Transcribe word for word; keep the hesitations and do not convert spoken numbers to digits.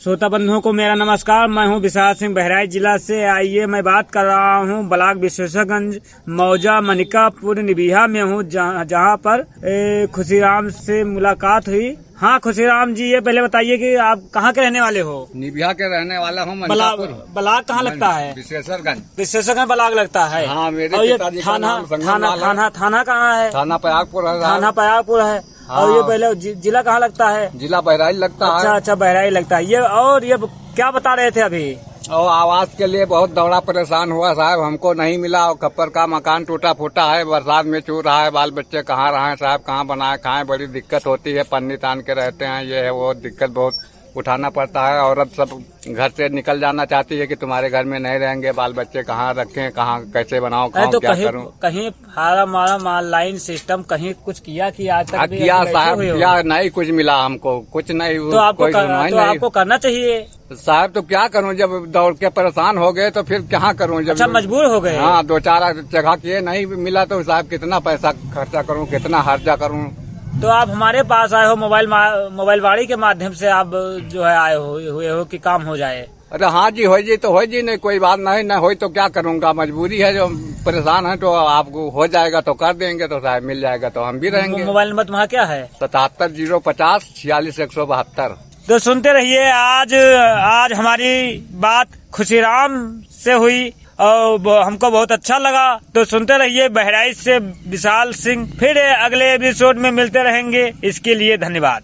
श्रोता बंधुओं को मेरा नमस्कार। मैं हूं विशाल सिंह, बहराइच जिला से। आइए मैं बात कर रहा हूं ब्लॉक विश्वेश्वरगंज मौजा मनिकापुर निबिहा में हूं, जहां जहां पर खुशीराम से मुलाकात हुई। हाँ खुशीराम जी, ये पहले बताइए कि आप कहाँ के रहने वाले हो? निबिहा के रहने वाला हूँ। ब्लॉक कहाँ लगता है? विश्वेश्वरगंज। विश्वेश्वरगंज ब्लॉक लगता है। हाँ, मेरे और ये पिताजी का थाना नाम थाना थाना थाना कहाँ है? थाना प्रयागपुर है। थाना प्रयागपुर है। हाँ। और ये पहले जि, जिला कहाँ लगता है? जिला बहराइच लगता है। अच्छा अच्छा, बहराइच लगता है। ये और ये क्या बता रहे थे अभी? और आवास के लिए बहुत दौड़ा परेशान हुआ साहब, हमको नहीं मिला। और खप्पर का मकान टूटा फूटा है, बरसात में चू रहा है। बाल बच्चे कहाँ रहे साहब, कहाँ बनाए खाएं, बड़ी दिक्कत होती है। पन्नी तान के रहते हैं, ये है वो दिक्कत बहुत उठाना पड़ता है। औरत सब घर से निकल जाना चाहती है कि तुम्हारे घर में नहीं रहेंगे, बाल बच्चे कहाँ रखें, कहाँ कैसे बनाओ, खाओ, तो क्या कहीं, करूं। कहीं फार्म वार्म ऑनलाइन सिस्टम कहीं कुछ किया कि आज तक किया साहब, किया नहीं, कुछ मिला हमको कुछ नहीं। तो आपको कोई कर, तो नहीं। आपको करना चाहिए साहब। तो क्या करूं, जब दौड़ के परेशान हो गए तो फिर क्या करूं। जब अच्छा मजबूर हो गए? हाँ, दो चार जगह किए, नहीं मिला तो साहब कितना पैसा खर्चा करूं, कितना खर्चा करूं। तो आप हमारे पास आए हो, मोबाइल मोबाइल वाड़ी के माध्यम से आप जो है आए हो हुए हो कि काम हो जाए? अरे हाँ जी, हो जी तो हो जी, नहीं कोई बात नहीं, न हो तो क्या करूंगा, मजबूरी है। जो परेशान है तो आपको हो जाएगा तो कर देंगे, तो साहब मिल जाएगा तो हम भी रहेंगे। मोबाइल नंबर तुम्हारा क्या है? सतहत्तर जीरो पचास छियालीस एक सौ बहत्तर। तो सुनते रहिए। आज आज हमारी बात खुशीराम से हुई और हमको बहुत अच्छा लगा। तो सुनते रहिए। बहराइच से विशाल सिंह, फिर अगले एपिसोड में मिलते रहेंगे। इसके लिए धन्यवाद।